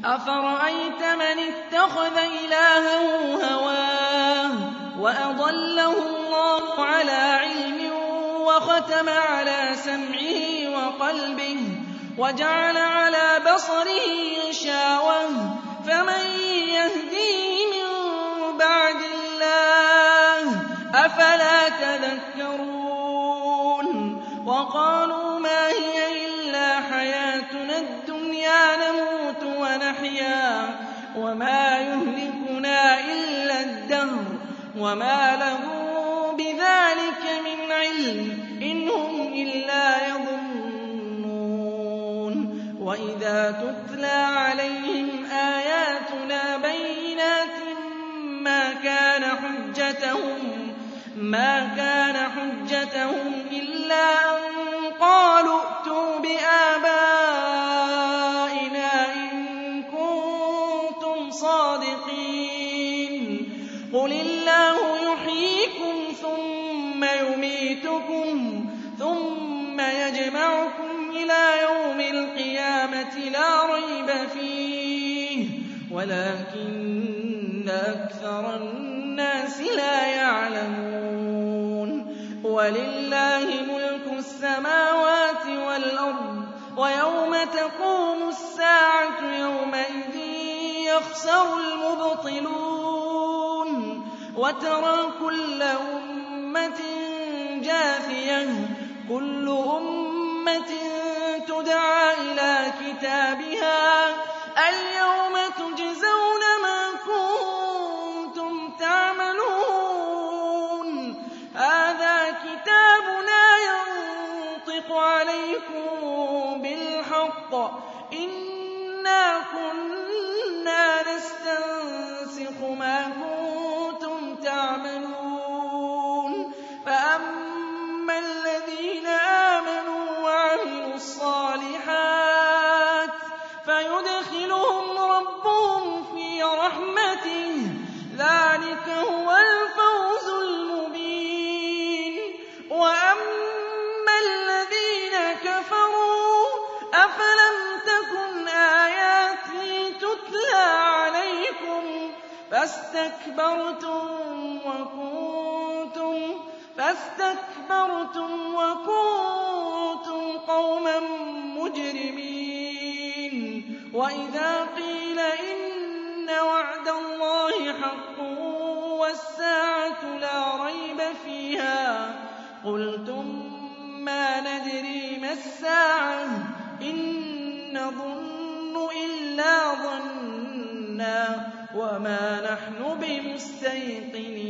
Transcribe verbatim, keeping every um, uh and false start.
أَفَرَأَيْتَ مَنِ اتَّخَذَ إِلَٰهَهُ هَوَاهُ وَأَضَلَّهُ اللَّهُ عَلَىٰ عِلْمٍ وَخَتَمَ عَلَىٰ سَمْعِهِ وَقَلْبِهِ وَجَعَلَ عَلَىٰ بَصَرِهِ غِشَاوَةً فَمَن يَهْدِيهِ مِن بَعْدِ اللَّهِ ۚ أَفَلَا تَذَكَّرُونَ وَقَالُوا مَا هِيَ إِلَّا حَيَاتُنَا الدُّنْيَا نَمُوتُ وَنَحْيَا وَمَا يُهْلِكُنَا إِلَّا الدَّهْرُ وَمَا لَهُم بِذَٰلِكَ مِنْ عِلْمٍ إِنْ هُمْ إِلَّا يَظُنُّونَ وَإِذَا تُتْلَىٰ عَلَيْهِمْ آيَاتُنَا بَيِّنَاتٍ مَّا كَانَ حُجَّتَهُمْ مَا كَانَ حُجَّتَهُمْ إِلَّا أَن قَالُوا ائْتُوا بِآبَائِنَا إِن كُنتُمْ صَادِقِينَ قُلِ اللَّهُ يُحْيِيكُمْ ثُمَّ يُمِيتُكُمْ ثُمَّ يَجْمَعُكُمْ إِلَىٰ يَوْمِ الْقِيَامَةِ لَا رَيْبَ فِيهِ وَلَٰكِنَّ أَكْثَرَ النَّاسِ لَا يَعْلَمُونَ وَلِلَّهِ مُلْكُ السَّمَاوَاتِ وَالْأَرْضِ وَيَوْمَ تَقُومُ السَّاعَةُ يَوْمَئِذٍ يَخْسَرُ الْمُبْطِلُونَ وَتَرَىٰ كُلَّ أُمَّةٍ جَاثِيَةً كُلُّ أُمَّةٍ تُدْعَىٰ إِلَىٰ كِتَابِهَا الْيَوْمَ تُجْزَوْنَ مَا كُنتُمْ تَعْمَلُونَ هَٰذَا كِتَابُنَا يَنطِقُ عَلَيْكُم بِالْحَقِّ إِنَّا كُنَّا نَسْتَنسِخُ مَا كُنتُمْ تَعْمَلُونَ فَأَمَّا الَّذِينَ آمَنُوا وَعَمِلُوا الصَّالِحَاتِ فَيُدْخِلُهُمْ رَبُّهُمْ فِي رَحْمَتِهِ ۚ ذَٰلِكَ هُوَ الْفَوْزُ الْمُبِينُ وَأَمَّا الَّذِينَ كَفَرُوا أَفَلَمْ تَكُنْ آيَاتِي تُتْلَىٰ عَلَيْكُمْ فَاسْتَكْبَرْتُمْ وَكُنتُمْ فَاسْتَكْبَرْتُمْ وَكُنتُمْ قَوْمًا مُّجْرِمِينَ وَإِذَا قِيلَ إِنَّ وَعْدَ اللَّهِ حَقٌّ وَالسَّاعَةُ لَا رَيْبَ فِيهَا قُلْتُم مَّا نَدْرِي مَا السَّاعَةُ إِن نَّظُنُّ إِلَّا ظَنًّا وَمَا نَحْنُ بِمُسْتَيْقِنِينَ